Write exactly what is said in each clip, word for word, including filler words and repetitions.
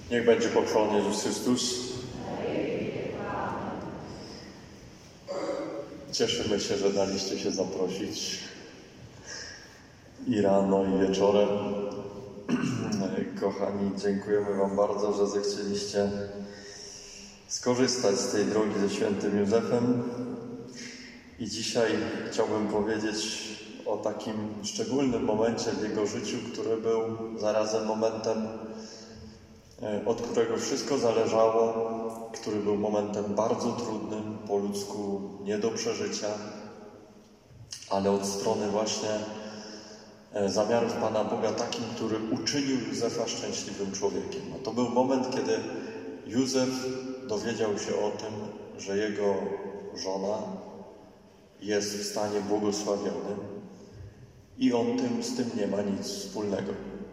Niech będzie pochwalony Jezus Chrystus. Cieszymy się, że daliście się zaprosić i rano, i wieczorem. Kochani, dziękujemy Wam bardzo, że zechcieliście skorzystać z tej drogi ze świętym Józefem. I dzisiaj chciałbym powiedzieć o takim szczególnym momencie w jego życiu, który był zarazem momentem, od którego wszystko zależało, który był momentem bardzo trudnym, po ludzku nie do przeżycia, ale od strony właśnie zamiarów Pana Boga takim, który uczynił Józefa szczęśliwym człowiekiem. No to był moment, kiedy Józef dowiedział się o tym, że jego żona jest w stanie błogosławionym i on tym, z tym nie ma nic wspólnego.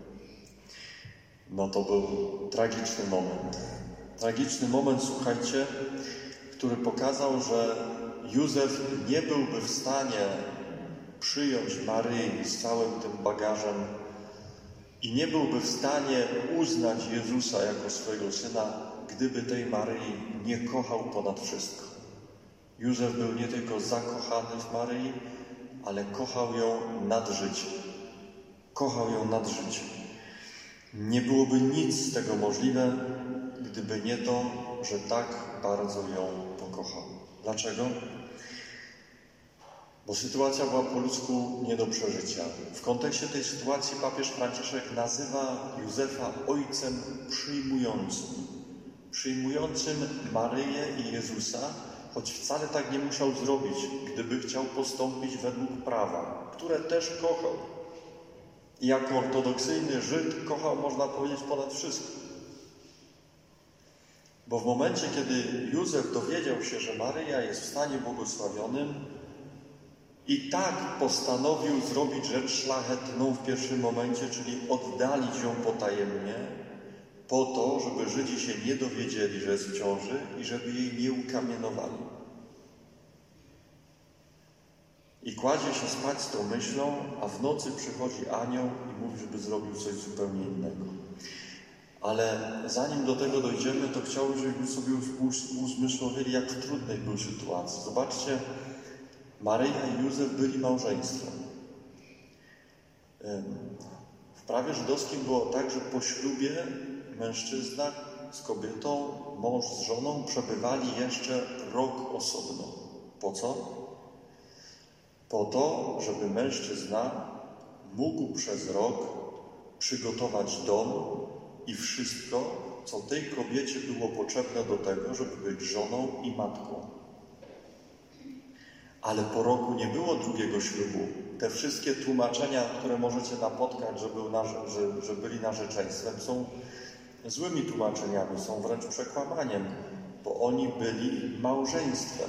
No to był tragiczny moment. Tragiczny moment, słuchajcie, który pokazał, że Józef nie byłby w stanie przyjąć Maryi z całym tym bagażem i nie byłby w stanie uznać Jezusa jako swojego syna, gdyby tej Maryi nie kochał ponad wszystko. Józef był nie tylko zakochany w Maryi, ale kochał ją nad życie. Kochał ją nad życie. Nie byłoby nic z tego możliwe, gdyby nie to, że tak bardzo ją pokochał. Dlaczego? Bo sytuacja była po ludzku nie do przeżycia. W kontekście tej sytuacji papież Franciszek nazywa Józefa ojcem przyjmującym. Przyjmującym Maryję i Jezusa, choć wcale tak nie musiał zrobić, gdyby chciał postąpić według prawa, które też kochał. I jako ortodoksyjny Żyd kochał, można powiedzieć, ponad wszystko. Bo w momencie, kiedy Józef dowiedział się, że Maryja jest w stanie błogosławionym, i tak postanowił zrobić rzecz szlachetną w pierwszym momencie, czyli oddalić ją potajemnie, po to, żeby Żydzi się nie dowiedzieli, że jest w ciąży i żeby jej nie ukamienowali. I kładzie się spać z tą myślą, a w nocy przychodzi anioł i mówi, żeby zrobił coś zupełnie innego. Ale zanim do tego dojdziemy, to chciałbym, żebyśmy sobie uzmysłowili, jak w trudnej był sytuacji. Zobaczcie, Maryja i Józef byli małżeństwem. W prawie żydowskim było tak, że po ślubie mężczyzna z kobietą, mąż z żoną przebywali jeszcze rok osobno. Po co? Po to, żeby mężczyzna mógł przez rok przygotować dom i wszystko, co tej kobiecie było potrzebne do tego, żeby być żoną i matką. Ale po roku nie było drugiego ślubu. Te wszystkie tłumaczenia, które możecie napotkać, że, był na, że, że byli narzeczeństwem, są złymi tłumaczeniami, są wręcz przekłamaniem, bo oni byli małżeństwem.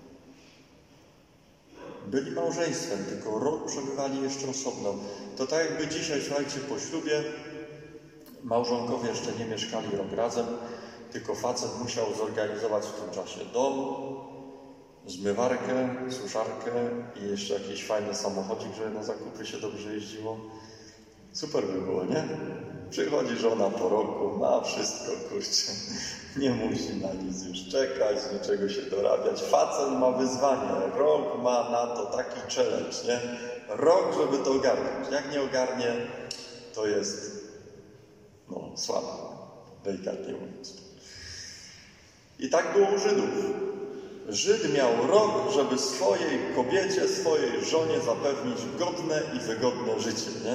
Byli małżeństwem, tylko rok przebywali jeszcze osobno. To tak jakby dzisiaj, słuchajcie, po ślubie małżonkowie jeszcze nie mieszkali rok razem, tylko facet musiał zorganizować w tym czasie dom, zmywarkę, suszarkę i jeszcze jakiś fajny samochodzik, żeby na zakupy się dobrze jeździło. Super by było, nie? Przychodzi żona po roku, ma wszystko, kurczę. Nie musi na nic już czekać, niczego się dorabiać. Facet ma wyzwanie, rok ma na to taki challenge, nie? Rok, żeby to ogarnąć. Jak nie ogarnie, to jest no, słabo, delikatnie mówiąc. I tak było u Żydów. Żyd miał rok, żeby swojej kobiecie, swojej żonie zapewnić godne i wygodne życie, nie?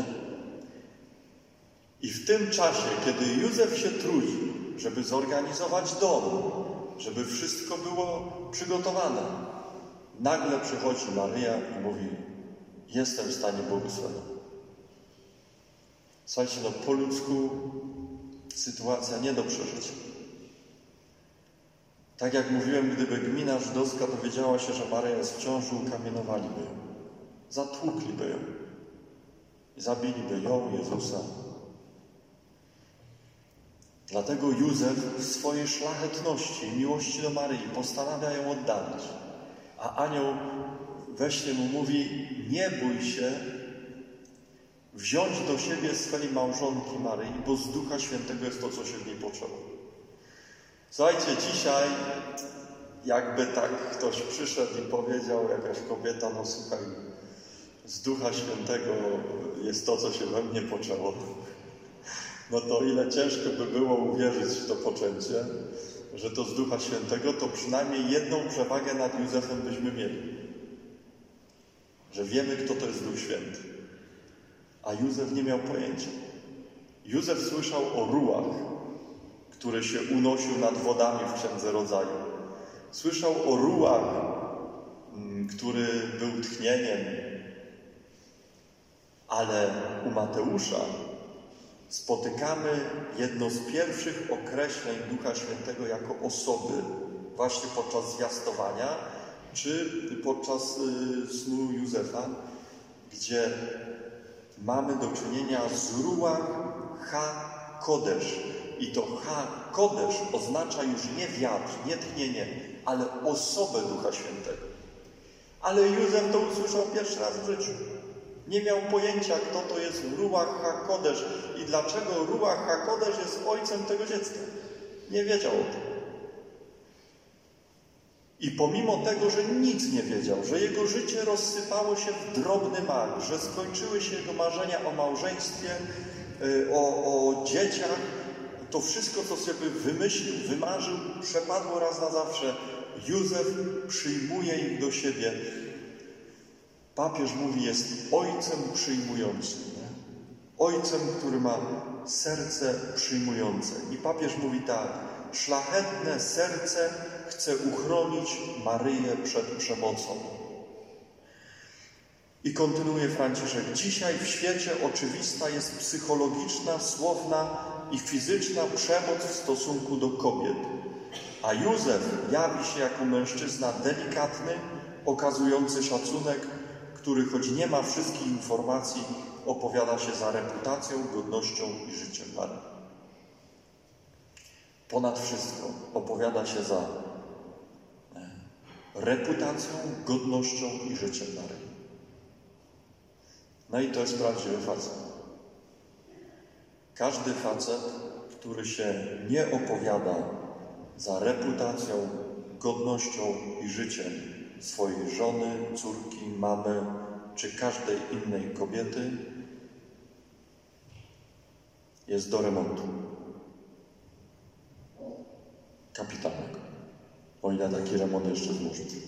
I w tym czasie, kiedy Józef się trudzi, żeby zorganizować dom, żeby wszystko było przygotowane, nagle przychodzi Maryja i mówi: jestem w stanie błogosławić. Słuchajcie, no po ludzku sytuacja nie do przeżycia. Tak jak mówiłem, gdyby gmina żydowska dowiedziała się, że Maryja jest w ciąży, ukamienowaliby ją. Zatłukliby ją. I zabiliby ją, Jezusa. Dlatego Józef w swojej szlachetności i miłości do Maryi postanawia ją oddalić. A anioł we śnie mu mówi: nie bój się, wziąć do siebie swej małżonki Maryi, bo z Ducha Świętego jest to, co się w niej poczęło. Słuchajcie, dzisiaj jakby tak ktoś przyszedł i powiedział, jakaś kobieta, no słuchaj, z Ducha Świętego jest to, co się we mnie poczęło, no to ile ciężko by było uwierzyć w to poczęcie, że to z Ducha Świętego, to przynajmniej jedną przewagę nad Józefem byśmy mieli. Że wiemy, kto to jest Duch Święty. A Józef nie miał pojęcia. Józef słyszał o ruach, który się unosił nad wodami w Księdze Rodzaju. Słyszał o ruach, który był tchnieniem. Ale u Mateusza spotykamy jedno z pierwszych określeń Ducha Świętego jako osoby, właśnie podczas zwiastowania, czy podczas snu Józefa, gdzie mamy do czynienia z ruach ha-kodesz. I to ha-kodesz oznacza już nie wiatr, nie tchnienie, ale osobę Ducha Świętego. Ale Józef to usłyszał pierwszy raz w życiu. Nie miał pojęcia, kto to jest Ruach HaKodesz i dlaczego Ruach HaKodesz jest ojcem tego dziecka. Nie wiedział o tym. I pomimo tego, że nic nie wiedział, że jego życie rozsypało się w drobny mak, że skończyły się jego marzenia o małżeństwie, o, o dzieciach, to wszystko, co sobie wymyślił, wymarzył, przepadło raz na zawsze. Józef przyjmuje ich do siebie. Papież mówi, jest ojcem przyjmującym. Nie? Ojcem, który ma serce przyjmujące. I papież mówi tak, szlachetne serce chce uchronić Maryję przed przemocą. I kontynuuje Franciszek. Dzisiaj w świecie oczywista jest psychologiczna, słowna i fizyczna przemoc w stosunku do kobiet. A Józef jawi się jako mężczyzna delikatny, okazujący szacunek, który choć nie ma wszystkich informacji, opowiada się za reputacją, godnością i życiem Maryi. Ponad wszystko opowiada się za reputacją, godnością i życiem Maryi. No i to jest prawdziwy facet. Każdy facet, który się nie opowiada za reputacją, godnością i życiem swojej żony, córki, mamy czy każdej innej kobiety, jest do remontu. Kapitalnego. O ile taki remont jeszcze jest możliwy.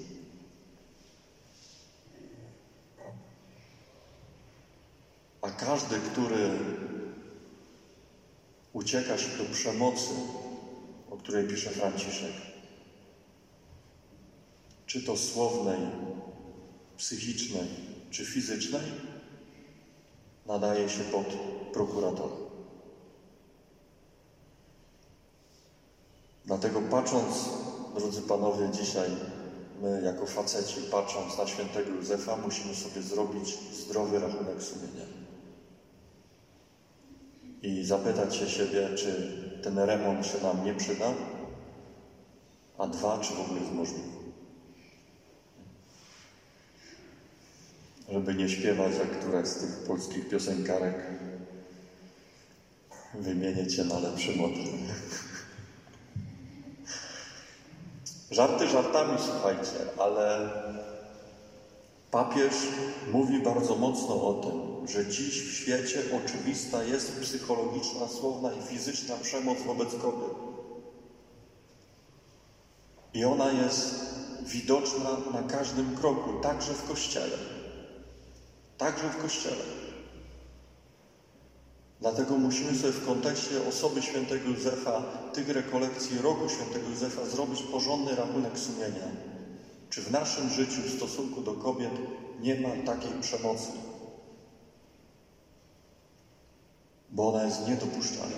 A każdy, który ucieka się do przemocy, o której pisze Franciszek, czy to słownej, psychicznej, czy fizycznej, nadaje się pod prokuratora. Dlatego patrząc, drodzy panowie, dzisiaj my jako faceci, patrząc na świętego Józefa, musimy sobie zrobić zdrowy rachunek sumienia. I zapytać się siebie, czy ten remont się nam nie przyda, a dwa, czy w ogóle jest możliwy. Żeby nie śpiewać jak któraś z tych polskich piosenkarek, wymienię cię na lepszy model. Żarty żartami, słuchajcie, ale papież mówi bardzo mocno o tym, że dziś w świecie oczywista jest psychologiczna, słowna i fizyczna przemoc wobec kobiet. I ona jest widoczna na każdym kroku, także w Kościele. Także w Kościele. Dlatego musimy sobie w kontekście osoby świętego Józefa, tych rekolekcji roku świętego Józefa zrobić porządny rachunek sumienia. Czy w naszym życiu w stosunku do kobiet nie ma takiej przemocy? Bo ona jest niedopuszczalna.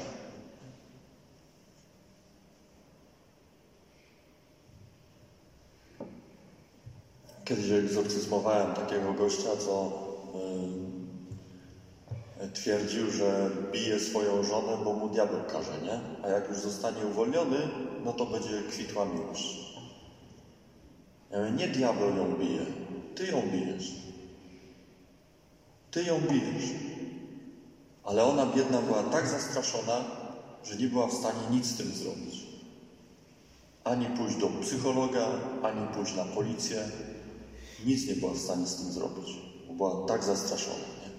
Kiedyś egzorcyzmowałem takiego gościa, co yy, twierdził, że bije swoją żonę, bo mu diabeł każe, nie? A jak już zostanie uwolniony, no to będzie kwitła miłość. Ja mówię, nie diabeł ją bije, ty ją bijesz. Ty ją bijesz. Ale ona, biedna, była tak zastraszona, że nie była w stanie nic z tym zrobić. Ani pójść do psychologa, ani pójść na policję. Nic nie była w stanie z tym zrobić, bo była tak zastraszona. Nie?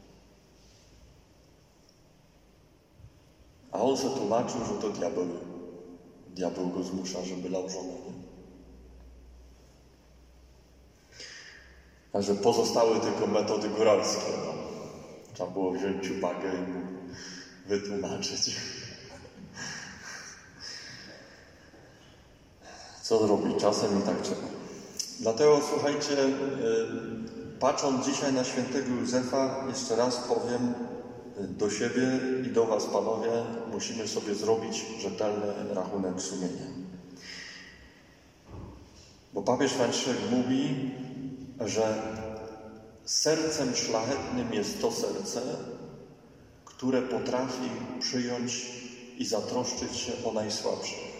A on sobie tłumaczył, że to diabeł. Diabeł go zmusza, żeby lał żonę. Nie? A że pozostały tylko metody góralskie. No. Trzeba było wziąć ciupagę i mu wytłumaczyć. Co zrobić? Czasem i tak trzeba. Dlatego, słuchajcie, patrząc dzisiaj na świętego Józefa, jeszcze raz powiem do siebie i do was, panowie, musimy sobie zrobić rzetelny rachunek sumienia. Bo papież Franciszek mówi, że sercem szlachetnym jest to serce, które potrafi przyjąć i zatroszczyć się o najsłabszych.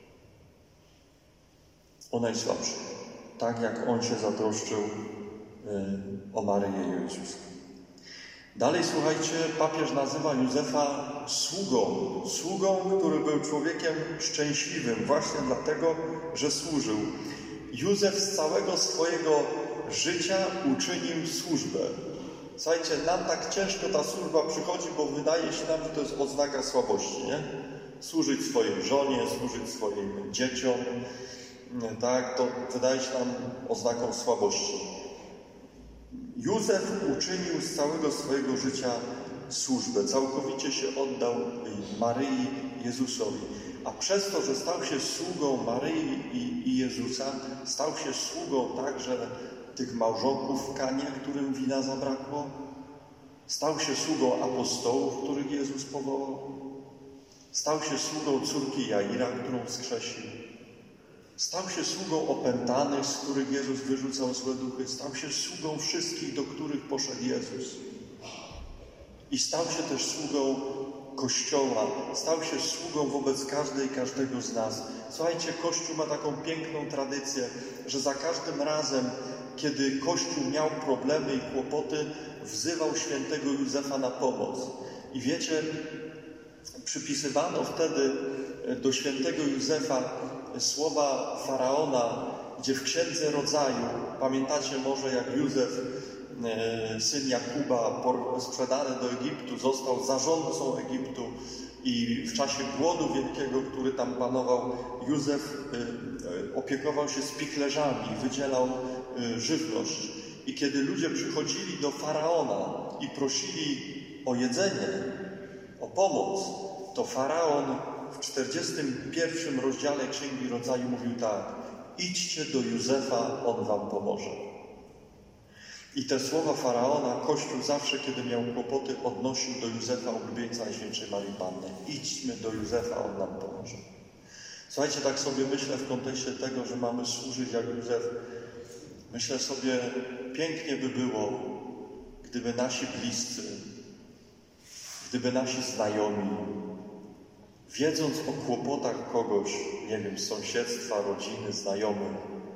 O najsłabszych. Tak jak on się zatroszczył y, o Maryję i Jezusa. Dalej, słuchajcie, papież nazywa Józefa sługą. Sługą, który był człowiekiem szczęśliwym właśnie dlatego, że służył. Józef z całego swojego życia uczynił służbę. Słuchajcie, nam tak ciężko ta służba przychodzi, bo wydaje się nam, że to jest oznaka słabości, nie? Służyć swojej żonie, służyć swoim dzieciom, tak, to wydaje się nam oznaką słabości. Józef uczynił z całego swojego życia służbę. Całkowicie się oddał Maryi i Jezusowi. A przez to, że stał się sługą Maryi i, i Jezusa, stał się sługą także tych małżonków w Kanie, którym wina zabrakło. Stał się sługą apostołów, których Jezus powołał. Stał się sługą córki Jaira, którą wskrzesił. Stał się sługą opętanych, z których Jezus wyrzucał złe duchy. Stał się sługą wszystkich, do których poszedł Jezus. I stał się też sługą Kościoła. Stał się sługą wobec każdej i każdego z nas. Słuchajcie, Kościół ma taką piękną tradycję, że za każdym razem, kiedy Kościół miał problemy i kłopoty, wzywał świętego Józefa na pomoc. I wiecie, przypisywano wtedy do świętego Józefa słowa Faraona, gdzie w Księdze Rodzaju, pamiętacie może, jak Józef, syn Jakuba, sprzedany do Egiptu, został zarządcą Egiptu i w czasie głodu wielkiego, który tam panował, Józef opiekował się spichlerzami, wydzielał żywność. I kiedy ludzie przychodzili do Faraona i prosili o jedzenie, o pomoc, to Faraon w czterdziestym pierwszym rozdziale Księgi Rodzaju mówił tak: idźcie do Józefa, on wam pomoże. I te słowa Faraona Kościół zawsze, kiedy miał kłopoty, odnosił do Józefa, ulubieńca Najświętszej Maryi Panny. Idźmy do Józefa, on nam pomoże. Słuchajcie, tak sobie myślę w kontekście tego, że mamy służyć jak Józef. Myślę sobie, pięknie by było, gdyby nasi bliscy, gdyby nasi znajomi, wiedząc o kłopotach kogoś, nie wiem, z sąsiedztwa, rodziny, znajomych,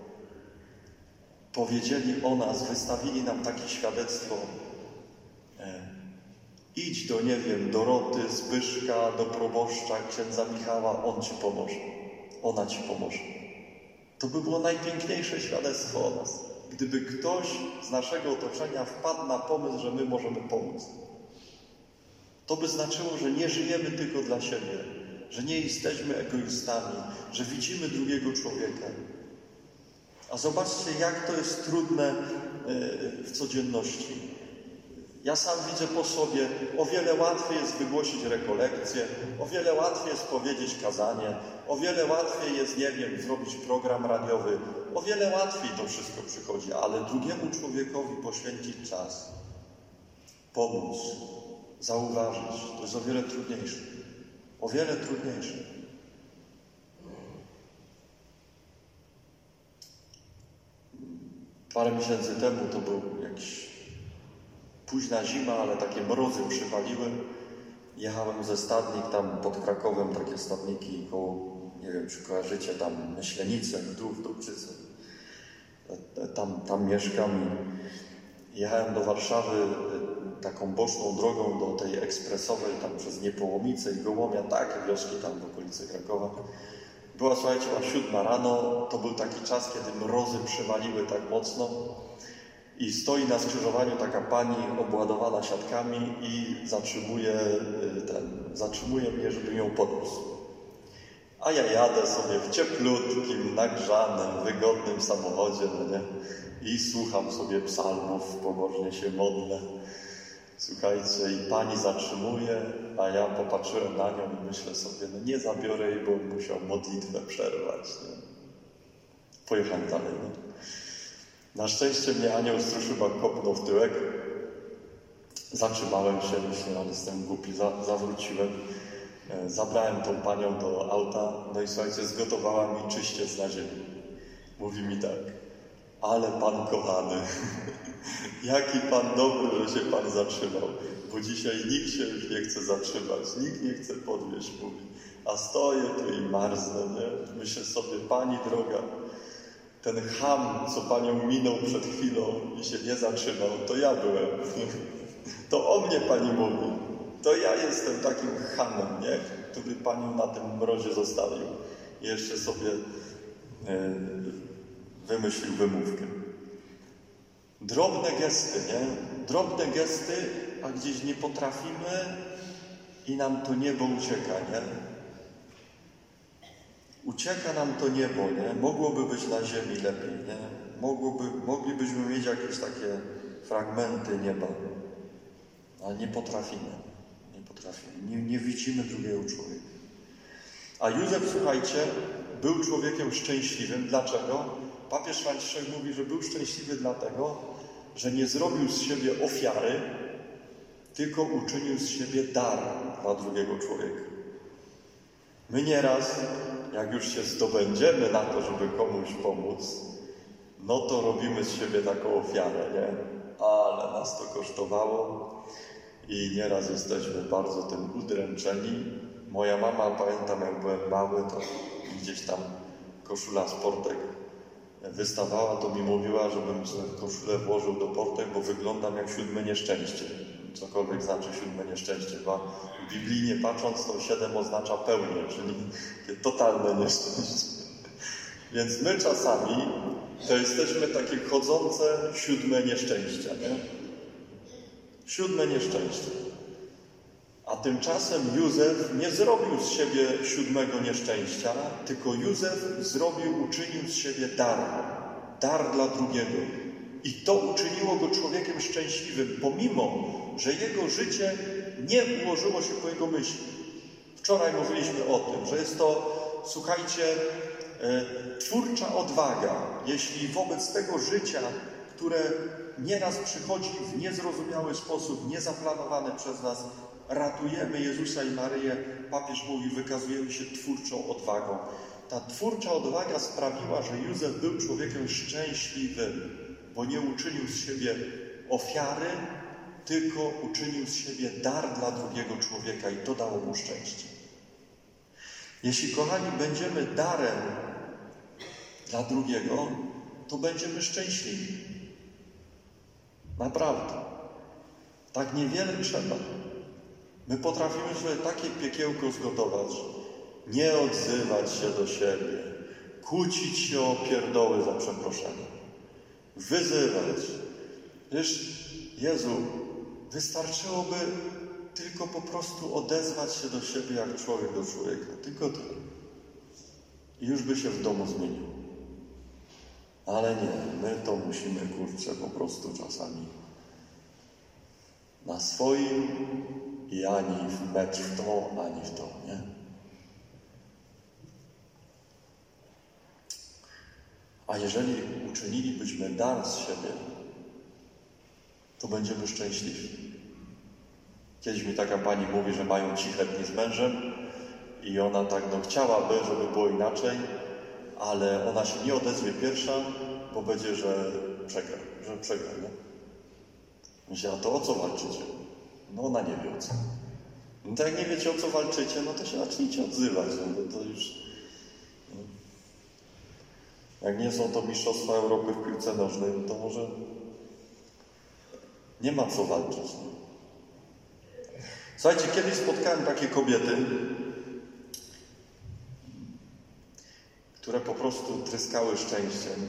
powiedzieli o nas, wystawili nam takie świadectwo. E, idź do, nie wiem, Doroty, Zbyszka, do proboszcza, księdza Michała, on ci pomoże. Ona ci pomoże. To by było najpiękniejsze świadectwo o nas. Gdyby ktoś z naszego otoczenia wpadł na pomysł, że my możemy pomóc. To by znaczyło, że nie żyjemy tylko dla siebie, że nie jesteśmy egoistami, że widzimy drugiego człowieka. A zobaczcie, jak to jest trudne w codzienności. Ja sam widzę po sobie, o wiele łatwiej jest wygłosić rekolekcję, o wiele łatwiej jest powiedzieć kazanie, o wiele łatwiej jest, nie wiem, zrobić program radiowy, o wiele łatwiej to wszystko przychodzi, ale drugiemu człowiekowi poświęcić czas, pomóc, zauważyć, to jest o wiele trudniejsze. O wiele trudniejsze. Parę miesięcy temu to był jakiś późna zima, ale takie mrozy przywaliły. Jechałem ze Stadnik, tam pod Krakowem, takie stadniki koło, nie wiem, czy kojarzycie, tam Myślenice, Gdów, Dubczyce. Tam, tam mieszkam i jechałem do Warszawy taką boczną drogą do tej ekspresowej, tam przez Niepołomice i Gołomia, takie wioski tam w okolicy Krakowa. Była, słuchajcie, a siódma rano, to był taki czas, kiedy mrozy przywaliły tak mocno i stoi na skrzyżowaniu taka pani obładowana siatkami i zatrzymuje, ten, zatrzymuje mnie, żebym ją podniósł. A ja jadę sobie w cieplutkim, nagrzanym, wygodnym samochodzie, no nie? I słucham sobie psalmów, pobożnie się modlę. Słuchajcie, i pani zatrzymuje, a ja popatrzyłem na nią i myślę sobie, no nie zabiorę jej, bo musiał modlitwę przerwać. Nie? Pojechałem dalej. Nie? Na szczęście mnie anioł stróż chyba kopnął w tyłek. Zatrzymałem się, myślę, ale jestem głupi, za, zawróciłem. Zabrałem tą panią do auta, no i słuchajcie, zgotowała mi czyściec na ziemi. Mówi mi tak, ale Pan kochany, jaki Pan dobry, że się Pan zatrzymał, bo dzisiaj nikt się już nie chce zatrzymać, nikt nie chce podwieźć, mówi. A stoję tu i marznę, nie? Myślę sobie, Pani droga, ten cham, co Panią minął przed chwilą i się nie zatrzymał, to ja byłem. To o mnie Pani mówi. To ja jestem takim chamem, nie? Który Panią na tym mrozie zostawił. I jeszcze sobie yy, wymyślił wymówkę. Drobne gesty, nie? Drobne gesty, a gdzieś nie potrafimy i nam to niebo ucieka, nie? Ucieka nam to niebo, nie? Mogłoby być na ziemi lepiej, nie? Mogłoby, moglibyśmy mieć jakieś takie fragmenty nieba, ale nie potrafimy. Nie potrafimy. Nie, nie widzimy drugiego człowieka. A Józef, słuchajcie, był człowiekiem szczęśliwym. Dlaczego? Papież Franciszek mówi, że był szczęśliwy dlatego, że nie zrobił z siebie ofiary, tylko uczynił z siebie dar dla drugiego człowieka. My nieraz, jak już się zdobędziemy na to, żeby komuś pomóc, no to robimy z siebie taką ofiarę, nie? Ale nas to kosztowało i nieraz jesteśmy bardzo tym udręczeni. Moja mama, pamiętam, jak byłem mały, to gdzieś tam koszula z portek wystawała, to mi mówiła, żebym sobie koszulę włożył do portek, bo wyglądam jak siódme nieszczęście. Cokolwiek znaczy siódme nieszczęście, bo biblijnie patrząc, to siedem oznacza pełnię, czyli totalne nieszczęście. Więc my czasami to jesteśmy takie chodzące siódme nieszczęścia, nie? Siódme nieszczęście. A tymczasem Józef nie zrobił z siebie siódmego nieszczęścia, tylko Józef zrobił, uczynił z siebie dar. Dar dla drugiego. I to uczyniło go człowiekiem szczęśliwym, pomimo, że jego życie nie ułożyło się po jego myśli. Wczoraj mówiliśmy o tym, że jest to, słuchajcie, e, twórcza odwaga, jeśli wobec tego życia, które nieraz przychodzi w niezrozumiały sposób, niezaplanowany przez nas, ratujemy Jezusa i Maryję, papież mówi, wykazujemy się twórczą odwagą. Ta twórcza odwaga sprawiła, że Józef był człowiekiem szczęśliwym, bo nie uczynił z siebie ofiary, tylko uczynił z siebie dar dla drugiego człowieka i to dało mu szczęście. Jeśli, kochani, będziemy darem dla drugiego, to będziemy szczęśliwi. Naprawdę. Tak niewiele trzeba. My potrafimy sobie takie piekiełko zgotować, nie odzywać się do siebie, kłócić się o pierdoły za przeproszeniem, wyzywać. Przecież, Jezu, wystarczyłoby tylko po prostu odezwać się do siebie jak człowiek do człowieka. Tylko tyle. I już by się w domu zmienił. Ale nie, my to musimy, kurczę, po prostu czasami na swoim i ani w metr w to, ani w to, nie? A jeżeli uczynilibyśmy dar z siebie, to będziemy szczęśliwi. Kiedyś mi taka pani mówi, że mają ciche dni z mężem i ona tak, no chciałaby, żeby było inaczej, ale ona się nie odezwie pierwsza, bo będzie, że przegra, że przegra, nie? Myślę, a to o co walczycie? No ona nie wie o co. No to jak nie wiecie o co walczycie, no to się zacznijcie odzywać, no to, to już... No. Jak nie są to mistrzostwa Europy w piłce nożnej, to może nie ma co walczyć. Nie? Słuchajcie, kiedyś spotkałem takie kobiety, które po prostu tryskały szczęściem.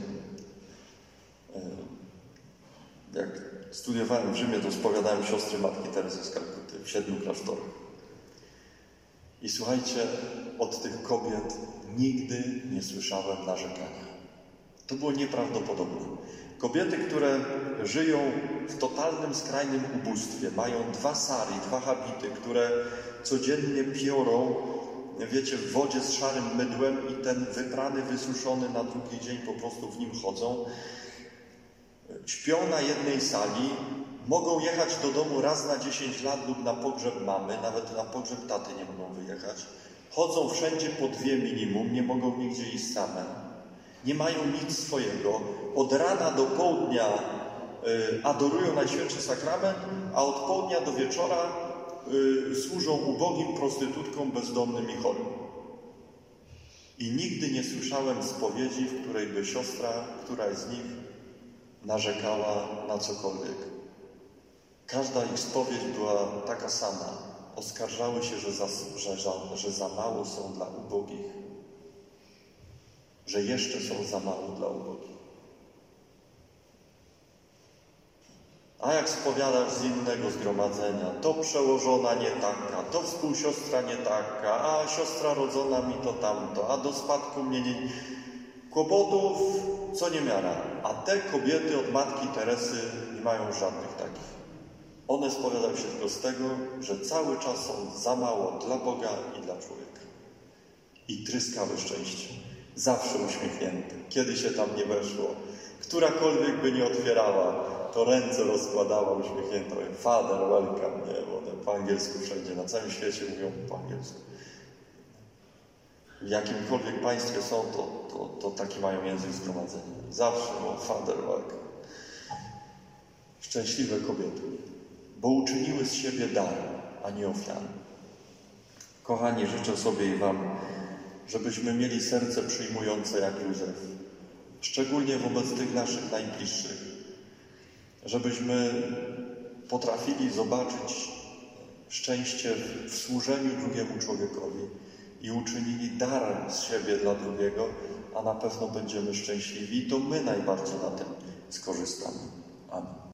Jak studiowałem w Rzymie, to spowiadałem siostry Matki Teresy z Kalkuty w siedmiu klasztorach. I słuchajcie, od tych kobiet nigdy nie słyszałem narzekania. To było nieprawdopodobne. Kobiety, które żyją w totalnym, skrajnym ubóstwie, mają dwa sari, dwa habity, które codziennie piorą, wiecie, w wodzie z szarym mydłem i ten wyprany, wysuszony na drugi dzień po prostu w nim chodzą. Śpią na jednej sali, mogą jechać do domu raz na dziesięć lat lub na pogrzeb mamy, nawet na pogrzeb taty nie mogą wyjechać. Chodzą wszędzie po dwie minimum, nie mogą nigdzie iść same. Nie mają nic swojego. Od rana do południa y, adorują Najświętszy Sakrament, a od południa do wieczora y, służą ubogim, prostytutkom, bezdomnym i chorym. I nigdy nie słyszałem spowiedzi, w której by siostra, któraś z nich narzekała na cokolwiek. Każda ich spowiedź była taka sama. Oskarżały się, że za, że, że za mało są dla ubogich. Że jeszcze są za mało dla ubogich. A jak spowiadasz z innego zgromadzenia, to przełożona nie taka, to współsiostra nie taka, a siostra rodzona mi to tamto, a do spadku mnie nie... Kłopotów co niemiara. A te kobiety od Matki Teresy nie mają żadnych takich. One spowiadają się tylko z tego, że cały czas są za mało dla Boga i dla człowieka. I tryskały szczęście. Zawsze uśmiechnięte. Kiedy się tam nie weszło, którakolwiek by nie otwierała, to ręce rozkładała uśmiechnięta. Father, welcome, nie? Bo one po angielsku wszędzie, na całym świecie mówią po angielsku. W jakimkolwiek państwie są, to, to, to taki mają język zgromadzenia. Zawsze o Father, welcome. Szczęśliwe kobiety, bo uczyniły z siebie dar, a nie ofiarę. Kochani, życzę sobie i wam, żebyśmy mieli serce przyjmujące jak Józef, szczególnie wobec tych naszych najbliższych, żebyśmy potrafili zobaczyć szczęście w służeniu drugiemu człowiekowi i uczynili dar z siebie dla drugiego, a na pewno będziemy szczęśliwi i to my najbardziej na tym skorzystamy. Amen.